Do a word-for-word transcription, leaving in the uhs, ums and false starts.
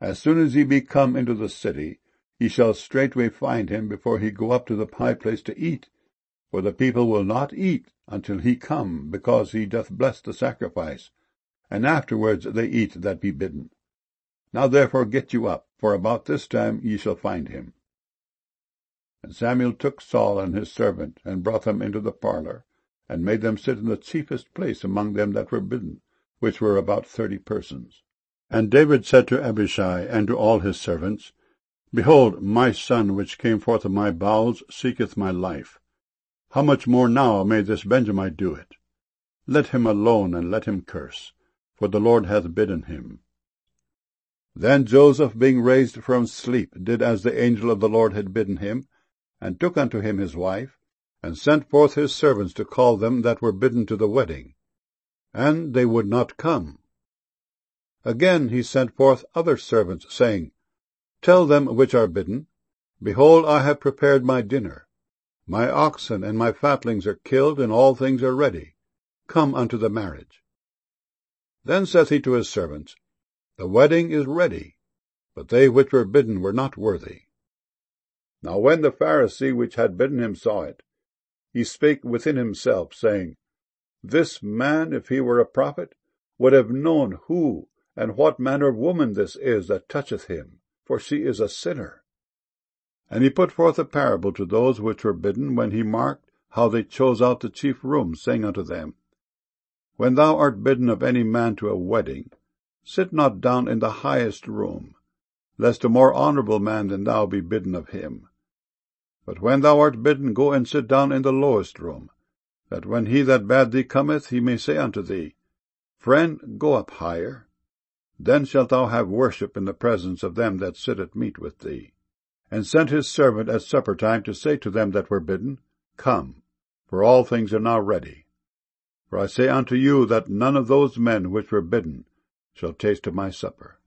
As soon as ye be come into the city, ye shall straightway find him before he go up to the high place to eat. For the people will not eat until he come, because he doth bless the sacrifice, and afterwards they eat that be bidden. Now therefore get you up, for about this time ye shall find him. And Samuel took Saul and his servant, and brought them into the parlour, and made them sit in the chiefest place among them that were bidden, which were about thirty persons. And David said to Abishai and to all his servants, Behold, my son which came forth of my bowels seeketh my life. How much more now may this Benjamite do it? Let him alone, and let him curse, for the Lord hath bidden him. Then Joseph, being raised from sleep, did as the angel of the Lord had bidden him, and took unto him his wife, and sent forth his servants to call them that were bidden to the wedding. And they would not come. Again he sent forth other servants, saying, Tell them which are bidden, Behold, I have prepared my dinner. My oxen and my fatlings are killed, and all things are ready. Come unto the marriage. Then saith he to his servants, The wedding is ready, but they which were bidden were not worthy. Now when the Pharisee which had bidden him saw it, he spake within himself, saying, This man, if he were a prophet, would have known who and what manner of woman this is that toucheth him, for she is a sinner. And he put forth a parable to those which were bidden, when he marked how they chose out the chief rooms, saying unto them, When thou art bidden of any man to a wedding, sit not down in the highest room, lest a more honourable man than thou be bidden of him. But when thou art bidden, go and sit down in the lowest room, that when he that bade thee cometh, he may say unto thee, Friend, go up higher. Then shalt thou have worship in the presence of them that sit at meat with thee. And sent his servant at supper time to say to them that were bidden, Come, for all things are now ready. For I say unto you that none of those men which were bidden shall taste of my supper.